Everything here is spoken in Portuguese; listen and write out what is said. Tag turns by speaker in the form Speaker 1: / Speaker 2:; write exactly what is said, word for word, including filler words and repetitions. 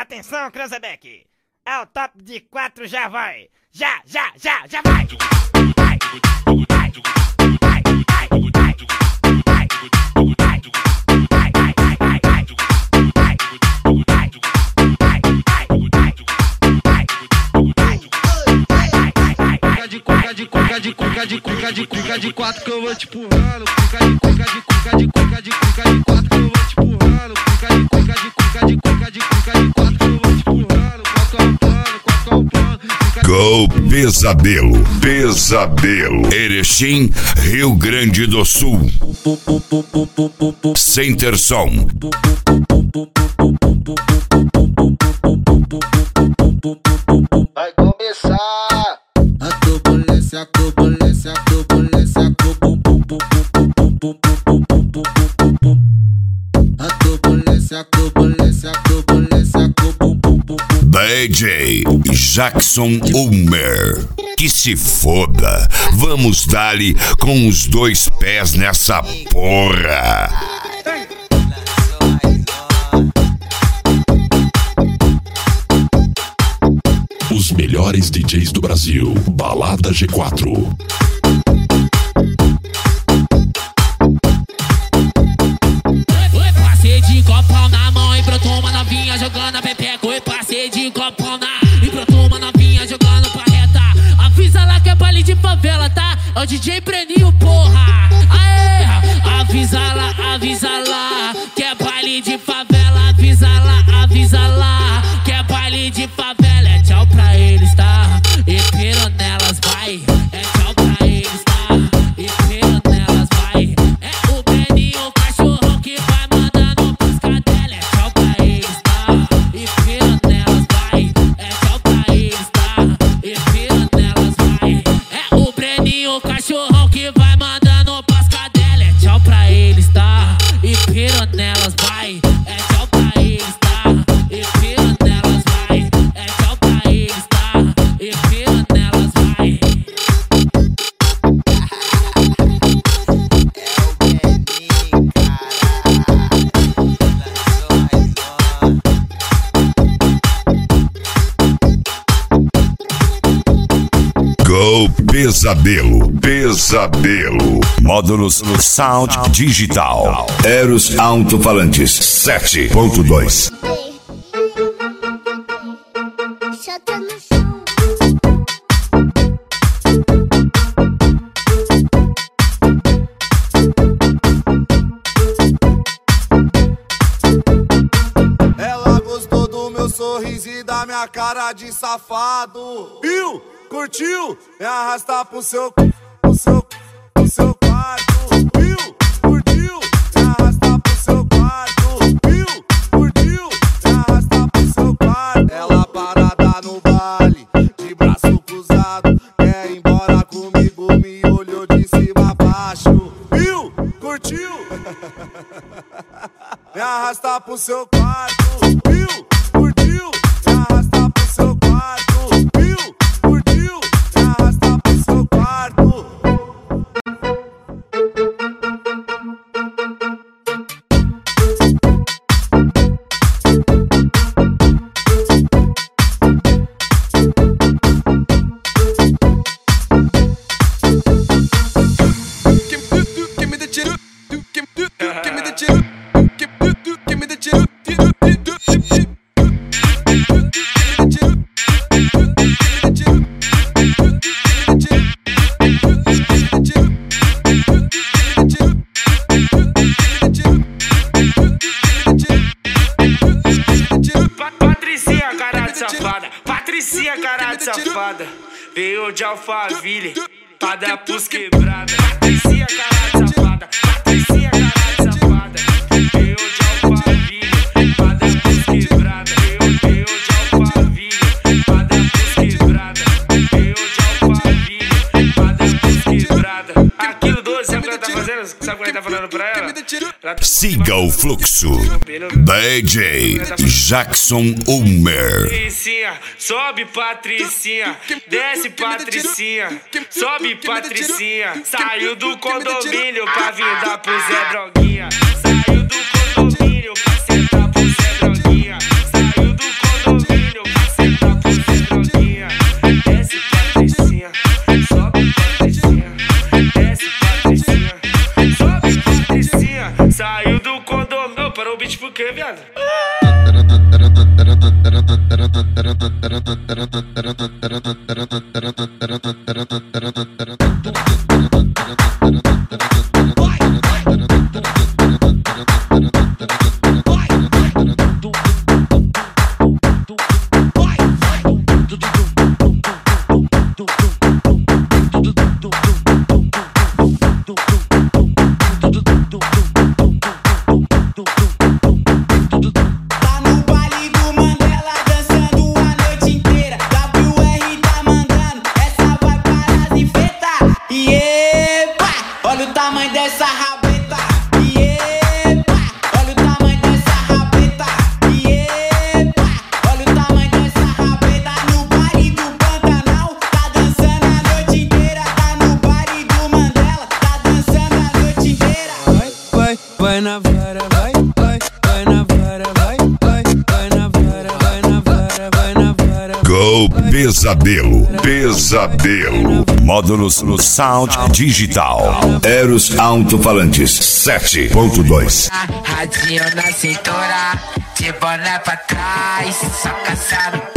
Speaker 1: Atenção, Cranzebeck. É o top de quatro, já vai. Já, já, já, já vai. Vai, vai, vai, vai, vai, vai.
Speaker 2: De cuca, de cuca, de cuca, de cuca, de quatro que eu vou te empurrando. Cuca, de cuca, de cuca, de cuca, de cuca, de quatro que eu vou te empurrando. Cuca, de cuca, de cuca, de cuca, de cuca, de quatro que eu vou te empurrando. Qual que é o plano, qual que é o plano?
Speaker 3: Go Pesadelo, Pesadelo, Erechim, Rio Grande do Sul. Center Som.
Speaker 4: Vai começar
Speaker 2: a turbulência, a turbulência, a turbulência, a turbulência, a turbulência, a turbulência.
Speaker 3: D J Jackson Ulmer. Que se foda. Vamos dar-lhe com os dois pés nessa porra.
Speaker 5: Os melhores D Js do Brasil. Balada G quatro.
Speaker 6: Oi, passei de copão na mão e brotou uma novinha jogando a pepeca. Oi, passei de copão na e brotou uma novinha jogando pra reta. Avisa lá que é baile de favela, tá? É o D J Breninho, porra. Aê, avisa lá, avisa lá que é baile de favela. Avisa lá, avisa lá que é baile de favela. É tchau pra eles, tá? E piro nelas, vai. É tchau pra eles, tá? E piro nelas, vai. É o Breninho, o cachorro que vai mandando pras cadelas. É tchau pra eles, tá? E piro nelas, vai. É tchau pra eles, tá? E piro nelas, vai. É o Breninho, o cachorro que vai mandando pras cadelas. É tchau pra eles, tá? E piro nelas, vai. É tchau pra eles, tá? E piro nelas, vai. É tchau pra eles, tá? E piro nelas, vai.
Speaker 3: Go Pesadelo, Pesadelo. Módulos Sound Digital. Eros Alto-Falantes sete ponto dois.
Speaker 7: Chata no chão.
Speaker 4: Ela gostou do meu sorriso e da minha cara de safado. Viu? Curtiu? Me arrasta pro seu, pro seu, pro seu quarto. Viu? Curtiu? Me arrasta pro seu quarto. Viu? Curtiu? Me arrasta pro seu quarto. Ela parada no baile, de braço cruzado. Quer ir embora comigo, me olhou de cima a baixo. Viu? Curtiu? Me arrasta pro seu quarto. Viu? Curtiu? Me arrasta pro seu quarto. Viu? Curtiu? Me arrasta pro seu quarto.
Speaker 8: Patricinha, cara de safada. Patricinha, cara de safada. Veio de Alphaville pra dar pros quebrada. Patricinha, cara de safada. Patricinha, cara de safada. Veio de Alphaville pra dar pros quebrada. Veio, veio de Alphaville pra dar pros quebrada. Veio de Alphaville pra dar pros quebrada. Aquilo doce, sabe o que ela tá fazendo? Sabe o que ele tá falando pra ela?
Speaker 3: Siga o fluxo. D J Jackson Ulmer.
Speaker 8: Patricinha, sobe Patricinha, desce Patricinha, sobe Patricinha. Saiu do condomínio pra vir dar pro Zé Droguinha. Saiu do condomínio pra sentar pro Zé Droguinha. Saiu do condomínio Hit por quê, viado?
Speaker 9: Vai na vara, vai, vai, vai na vara, vai, vai, vai na vara, vai na vara, vai na vara.
Speaker 3: Go Pesadelo, Pesadelo. Módulos no Sound Digital. Eros Alto-Falantes sete ponto dois.
Speaker 6: Radinho na cintura, de boné pra trás, só caçando